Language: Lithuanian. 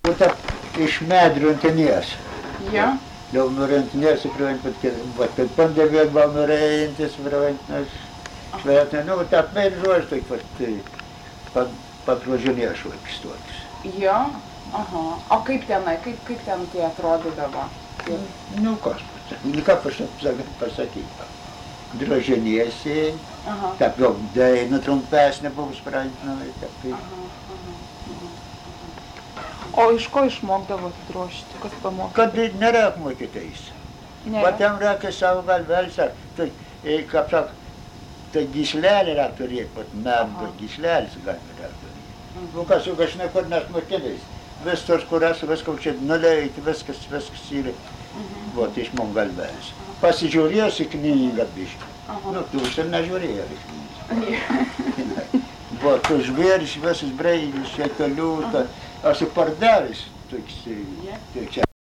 Это iš medrio antenės. Ja. Jau nurentinės, вот как пандемия был нурентис, вровентнаш, шветно, ну вот так мейржуешь, так вот подложенės švaikstuotis. Ja. Aha. O kaip tenai, kaip ten tai atrodydavo? Nu, kas pasakyti. Droženiesi, taip jau daina trumpesnė buvo sprendinama, taip kaip. O iš ko išmokdavot drožti? Kas pamokė? Kad nereik mokytis. Bet jam reikia savo galvelės, tai, kaip sak, tai gyslelė yra turėti, pat metų gyslelės galima yra turėti. Nu, kas jau aš nekur net mokytis. Viskas, kurias viskas čia nuleiti, viskas yra. Вот išmok galvelės. Pasižiūrėjęs į knygą biškį. Nu, tu ir nežiūrėjai į knygą. Вот, tu žvėris, visas breilis, šekalių, aš ir pardavęs, tai čia.